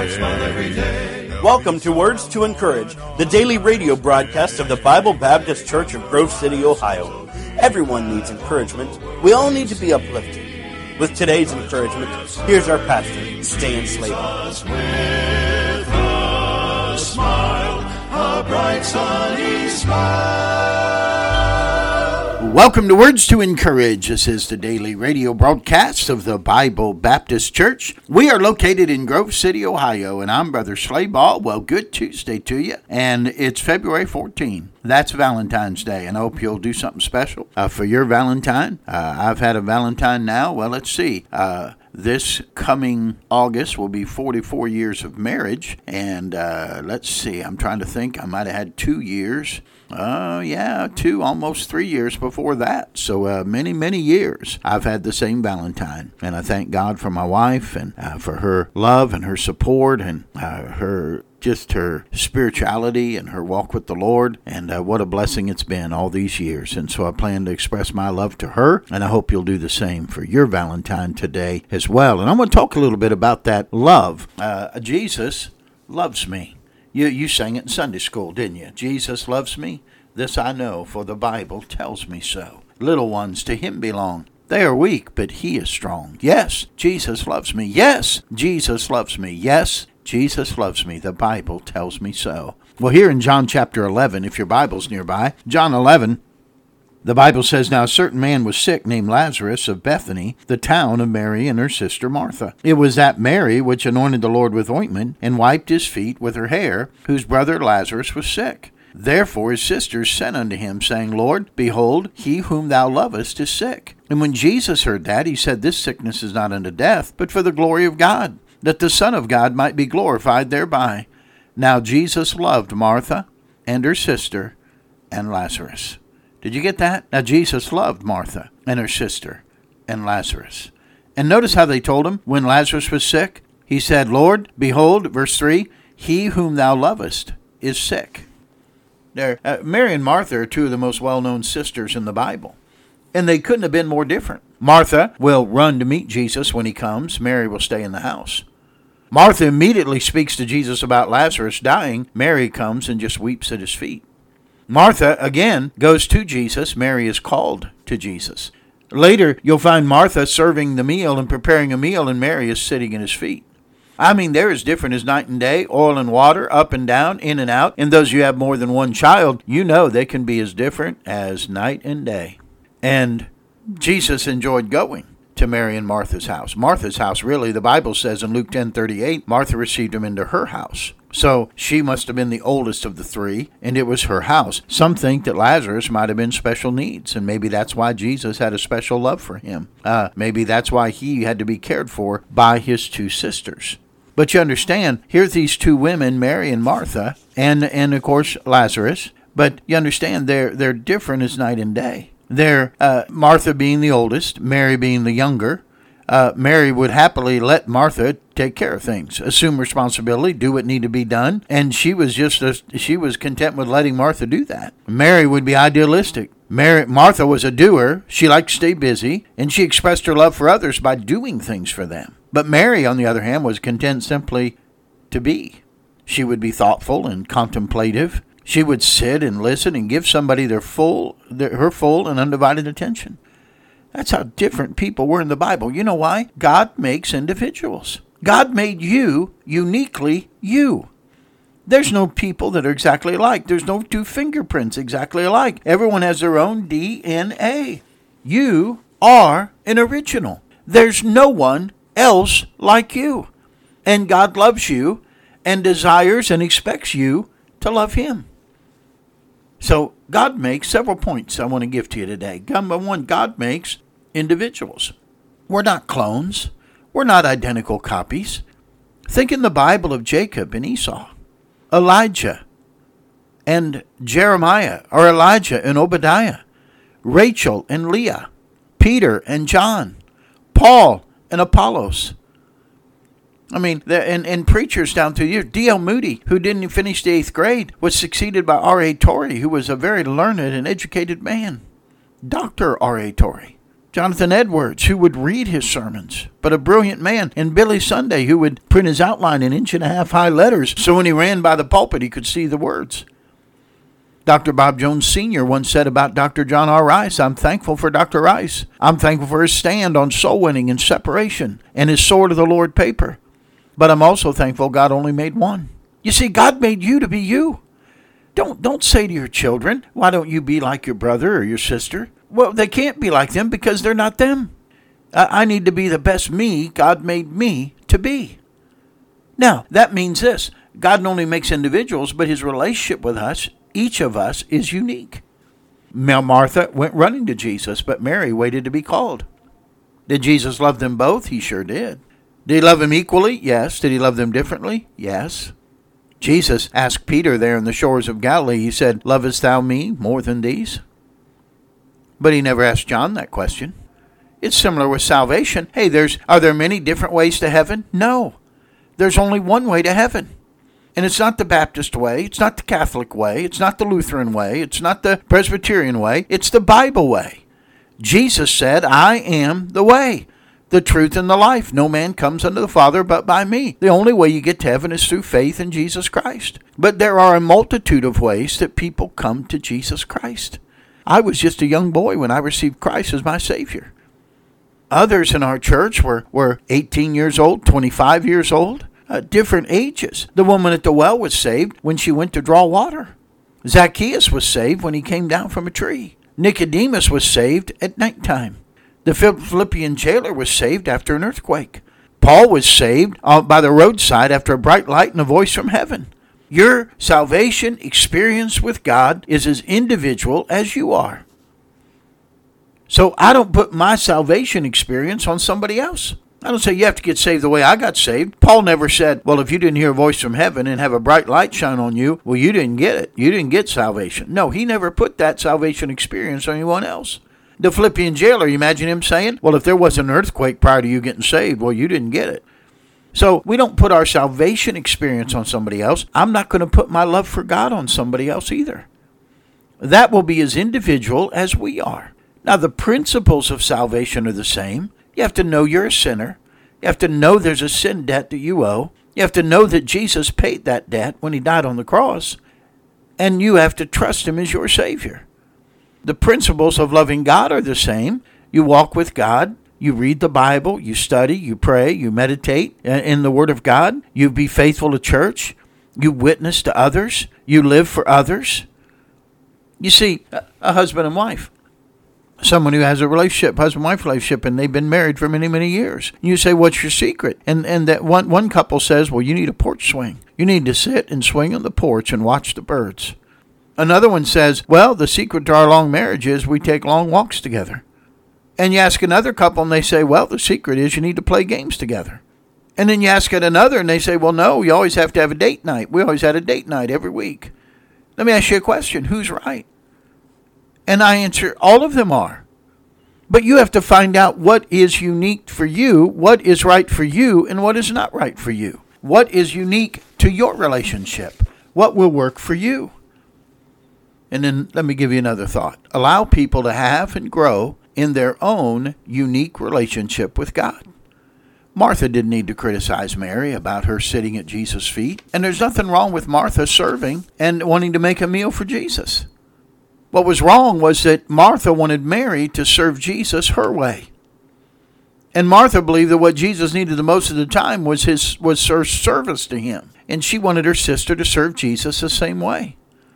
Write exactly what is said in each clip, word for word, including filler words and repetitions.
smile every day. Welcome to Words to Encourage, the daily radio broadcast of the Bible Baptist Church of Grove City, Ohio. Everyone needs encouragement. We all need to be uplifted. With today's encouragement, here's our pastor, Stan Slater. With a smile, a bright sunny smile. Welcome to Words to Encourage. This is the daily radio broadcast of the Bible Baptist Church. We are located in Grove City, Ohio, and I'm Brother Slayball. Well, good Tuesday to you, and it's February fourteenth. That's Valentine's Day, and I hope you'll do something special uh, for your Valentine. Uh, I've had a Valentine now. Well, let's see. Uh, This coming August will be forty-four years of marriage, and uh, let's see, I'm trying to think, I might have had two years, uh, yeah, two, almost three years before that, so uh, many, many years I've had the same Valentine, and I thank God for my wife, and uh, for her love, and her support, and uh, her just her spirituality and her walk with the Lord, and uh, what a blessing it's been all these years. And so I plan to express my love to her, and I hope you'll do the same for your Valentine today as well. And I'm going to talk a little bit about that love. Uh, Jesus loves me. You, you sang it in Sunday school, didn't you? Jesus loves me. This I know, for the Bible tells me so. Little ones to him belong. They are weak, but he is strong. Yes, Jesus loves me. Yes, Jesus loves me. Yes, Jesus loves me. The Bible tells me so. Well, here in John chapter eleven, if your Bible's nearby, John eleven, the Bible says, Now a certain man was sick named Lazarus of Bethany, the town of Mary and her sister Martha. It was that Mary which anointed the Lord with ointment and wiped his feet with her hair, whose brother Lazarus was sick. Therefore his sisters sent unto him, saying, Lord, behold, he whom thou lovest is sick. And when Jesus heard that, he said, This sickness is not unto death, but for the glory of God, that the Son of God might be glorified thereby. Now Jesus loved Martha and her sister and Lazarus. Did you get that? Now Jesus loved Martha and her sister and Lazarus. And notice how they told him when Lazarus was sick. He said, Lord, behold, verse three, he whom thou lovest is sick. There, uh, Mary and Martha are two of the most well-known sisters in the Bible. And they couldn't have been more different. Martha will run to meet Jesus when he comes. Mary will stay in the house. Martha immediately speaks to Jesus about Lazarus dying. Mary comes and just weeps at his feet. Martha, again, goes to Jesus. Mary is called to Jesus. Later, you'll find Martha serving the meal and preparing a meal, and Mary is sitting at his feet. I mean, they're as different as night and day, oil and water, up and down, in and out. And those who have more than one child, you know they can be as different as night and day. And Jesus enjoyed going to Mary and Martha's house. Martha's house, really, the Bible says in Luke ten thirty-eight, Martha received him into her house. So she must have been the oldest of the three, and it was her house. Some think that Lazarus might have been special needs, and maybe that's why Jesus had a special love for him. Uh, maybe that's why he had to be cared for by his two sisters. But you understand, here's these two women, Mary and Martha, and, and of course, Lazarus. But you understand, they're, they're different as night and day. They're, uh, Martha being the oldest, Mary being the younger. Uh, Mary would happily let Martha take care of things, assume responsibility, do what needed to be done. And she was just, a, she was content with letting Martha do that. Mary would be idealistic. Mary, Martha was a doer. She liked to stay busy, and she expressed her love for others by doing things for them. But Mary, on the other hand, was content simply to be. She would be thoughtful and contemplative. She would sit and listen and give somebody their full, their, her full and undivided attention. That's how different people were in the Bible. You know why? God makes individuals. God made you uniquely you. There's no people that are exactly alike. There's no two fingerprints exactly alike. Everyone has their own D N A. You are an original. There's no one else like you. And God loves you and desires and expects you to love him. So God makes several points I want to give to you today. Number one, God makes individuals. We're not clones. We're not identical copies. Think in the Bible of Jacob and Esau, Elijah and Jeremiah, or Elijah and Obadiah, Rachel and Leah, Peter and John, Paul and Apollos. I mean, and, and preachers down through the years. D L Moody, who didn't finish the eighth grade, was succeeded by R A Torrey, who was a very learned and educated man. Doctor R A Torrey. Jonathan Edwards, who would read his sermons, but a brilliant man, and Billy Sunday, who would print his outline in inch and a half high letters so when he ran by the pulpit he could see the words. Doctor Bob Jones Senior once said about Doctor John R. Rice, I'm thankful for Doctor Rice. I'm thankful for his stand on soul winning and separation and his Sword of the Lord paper. But I'm also thankful God only made one. You see, God made you to be you. Don't, don't say to your children, why don't you be like your brother or your sister? Well, they can't be like them because they're not them. I, I need to be the best me God made me to be. Now, that means this. God not only makes individuals, but his relationship with us, each of us, is unique. Martha went running to Jesus, but Mary waited to be called. Did Jesus love them both? He sure did. Did he love them equally? Yes. Did he love them differently? Yes. Jesus asked Peter there on the shores of Galilee, he said, lovest thou me more than these? But he never asked John that question. It's similar with salvation. Hey, there's are there many different ways to heaven? No. There's only one way to heaven. And it's not the Baptist way. It's not the Catholic way. It's not the Lutheran way. It's not the Presbyterian way. It's the Bible way. Jesus said, I am the way, the truth, and the life. No man comes unto the Father but by me. The only way you get to heaven is through faith in Jesus Christ. But there are a multitude of ways that people come to Jesus Christ. I was just a young boy when I received Christ as my Savior. Others in our church were, were eighteen years old, twenty-five years old, uh, different ages. The woman at the well was saved when she went to draw water. Zacchaeus was saved when he came down from a tree. Nicodemus was saved at nighttime. The Philippian jailer was saved after an earthquake. Paul was saved uh, by the roadside after a bright light and a voice from heaven. Your salvation experience with God is as individual as you are. So I don't put my salvation experience on somebody else. I don't say you have to get saved the way I got saved. Paul never said, well, if you didn't hear a voice from heaven and have a bright light shine on you, well, you didn't get it. You didn't get salvation. No, he never put that salvation experience on anyone else. The Philippian jailer, you imagine him saying, well, if there was an earthquake prior to you getting saved, well, you didn't get it. So we don't put our salvation experience on somebody else. I'm not going to put my love for God on somebody else either. That will be as individual as we are. Now, the principles of salvation are the same. You have to know you're a sinner. You have to know there's a sin debt that you owe. You have to know that Jesus paid that debt when he died on the cross. And you have to trust him as your Savior. The principles of loving God are the same. You walk with God. You read the Bible, you study, you pray, you meditate in the Word of God. You be faithful to church. You witness to others. You live for others. You see, a husband and wife, someone who has a relationship, husband-wife relationship, and they've been married for many, many years. You say, what's your secret? And and that one, one couple says, well, you need a porch swing. You need to sit and swing on the porch and watch the birds. Another one says, well, the secret to our long marriage is we take long walks together. And you ask another couple and they say, well, the secret is you need to play games together. And then you ask at another and they say, well, no, you always have to have a date night. We always had a date night every week. Let me ask you a question. Who's right? And I answer, all of them are. But you have to find out what is unique for you, what is right for you, and what is not right for you. What is unique to your relationship? What will work for you? And then let me give you another thought. Allow people to have and grow in their own unique relationship with God. Martha didn't need to criticize Mary about her sitting at Jesus' feet. And there's nothing wrong with Martha serving and wanting to make a meal for Jesus. What was wrong was that Martha wanted Mary to serve Jesus her way. And Martha believed that what Jesus needed the most of the time was his was her service to him. And she wanted her sister to serve Jesus the same way.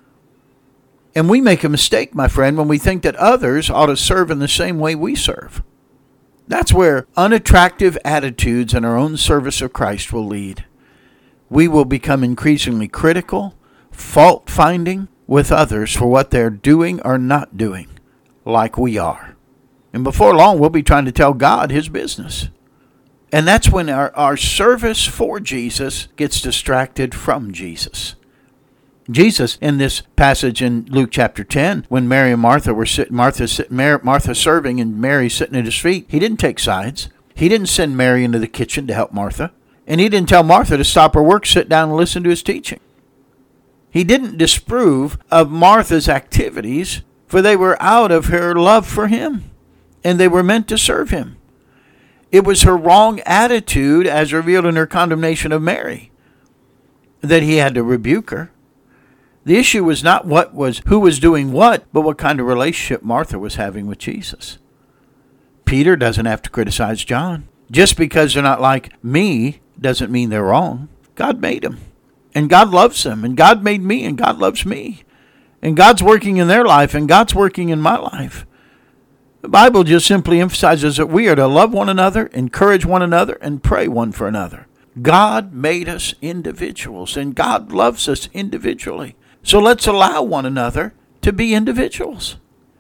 And we make a mistake, my friend, when we think that others ought to serve in the same way we serve. That's where unattractive attitudes in our own service of Christ will lead. We will become increasingly critical, fault-finding with others for what they're doing or not doing, like we are. And before long, we'll be trying to tell God his business. And that's when our, our service for Jesus gets distracted from Jesus. Jesus, in this passage in Luke chapter ten, when Mary and Martha were sitting, Martha, Martha serving and Mary sitting at his feet, he didn't take sides. He didn't send Mary into the kitchen to help Martha. And he didn't tell Martha to stop her work, sit down and listen to his teaching. He didn't disapprove of Martha's activities, for they were out of her love for him. and they were meant to serve him. It was her wrong attitude, as revealed in her condemnation of Mary, that he had to rebuke her. The issue was not what was who was doing what, but what kind of relationship Martha was having with Jesus. Peter doesn't have to criticize John. Just because they're not like me doesn't mean they're wrong. God made them, and God loves them, and God made me, and God loves me. And God's working in their life, and God's working in my life. The Bible just simply emphasizes that we are to love one another, encourage one another, and pray one for another. God made us individuals, and God loves us individually. So let's allow one another to be individuals.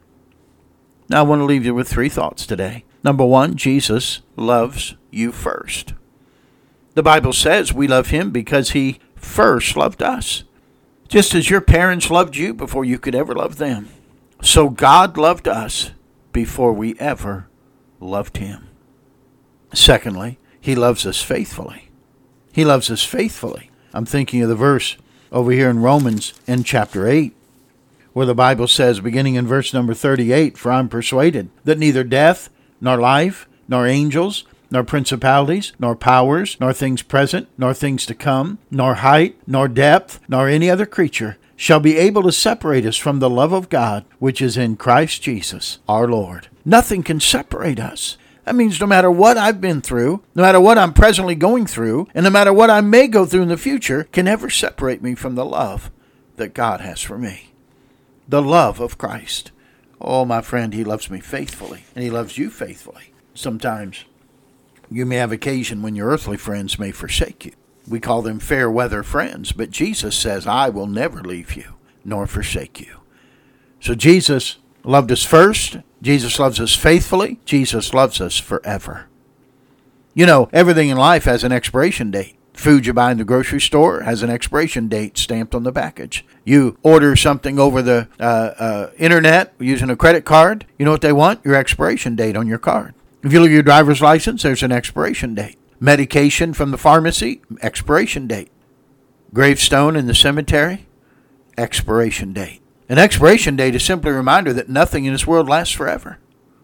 Now I want to leave you with three thoughts today. Number one, Jesus loves you first. The Bible says we love him because he first loved us. Just as your parents loved you before you could ever love them. So God loved us before we ever loved him. Secondly, he loves us faithfully. He loves us faithfully. I'm thinking of the verse over here in Romans in chapter eight, where the Bible says, beginning in verse number thirty-eight, "For I'm persuaded that neither death, nor life, nor angels, nor principalities, nor powers, nor things present, nor things to come, nor height, nor depth, nor any other creature shall be able to separate us from the love of God, which is in Christ Jesus our Lord." Nothing can separate us. That means no matter what I've been through, no matter what I'm presently going through, and no matter what I may go through in the future, can ever separate me from the love that God has for me. The love of Christ. Oh, my friend, he loves me faithfully, and he loves you faithfully. Sometimes you may have occasion when your earthly friends may forsake you. We call them fair weather friends, but Jesus says, "I will never leave you nor forsake you." So Jesus loved us first. Jesus loves us faithfully. Jesus loves us forever. You know, everything in life has an expiration date. Food you buy in the grocery store has an expiration date stamped on the package. You order something over the uh, uh, internet using a credit card. You know what they want? Your expiration date on your card. If you look at your driver's license, there's an expiration date. Medication from the pharmacy, expiration date. Gravestone in the cemetery, expiration date. An expiration date is simply a reminder that nothing in this world lasts forever.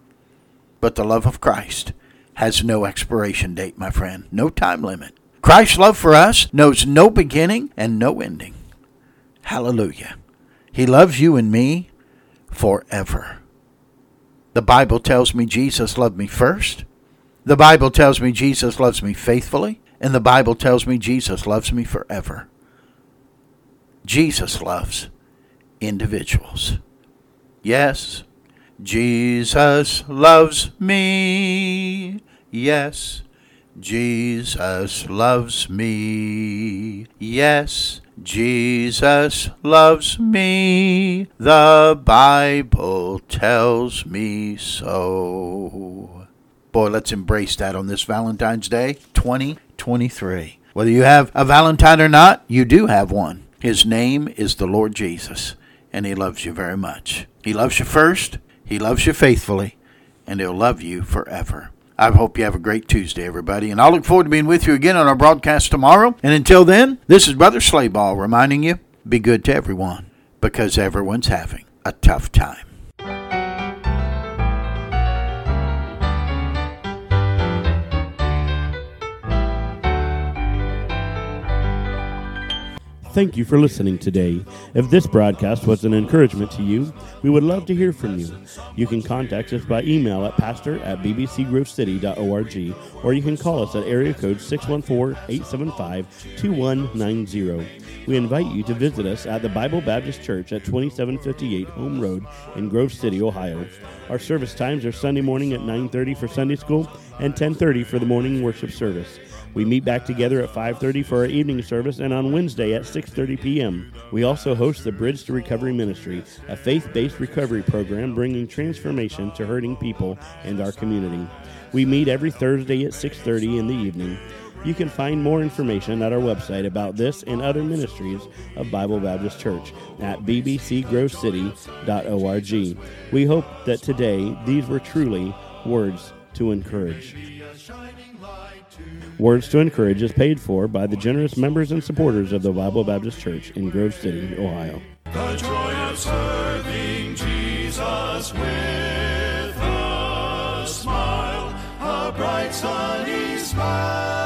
But the love of Christ has no expiration date, my friend. No time limit. Christ's love for us knows no beginning and no ending. Hallelujah. He loves you and me forever. The Bible tells me Jesus loved me first. The Bible tells me Jesus loves me faithfully. And the Bible tells me Jesus loves me forever. Jesus loves individuals. Yes, Jesus loves me. Yes, Jesus loves me. Yes, Jesus loves me. The Bible tells me so. Boy, let's embrace that on this Valentine's Day, twenty twenty-three. Whether you have a Valentine or not, you do have one. His name is the Lord Jesus, and he loves you very much. He loves you first, he loves you faithfully, and he'll love you forever. I hope you have a great Tuesday, everybody, and I'll look forward to being with you again on our broadcast tomorrow. And until then, this is Brother Slayball reminding you, be good to everyone, because everyone's having a tough time. Thank you for listening today. If this broadcast was an encouragement to you, we would love to hear from you. You can contact us by email at pastor at b b c grove city dot org, or you can call us at area code six one four, eight seven five, two one nine zero. We invite you to visit us at the Bible Baptist Church at twenty-seven fifty-eight Home Road in Grove City, Ohio. Our service times are Sunday morning at nine thirty for Sunday school and ten thirty for the morning worship service. We meet back together at five thirty for our evening service and on Wednesday at six thirty p.m. We also host the Bridge to Recovery Ministry, a faith-based recovery program bringing transformation to hurting people and our community. We meet every Thursday at six thirty in the evening. You can find more information at our website about this and other ministries of Bible Baptist Church at b b c grove city dot org. We hope that today these were truly words to encourage. Words to Encourage is paid for by the generous members and supporters of the Bible Baptist Church in Grove City, Ohio. The joy of serving Jesus with us. sunny smile.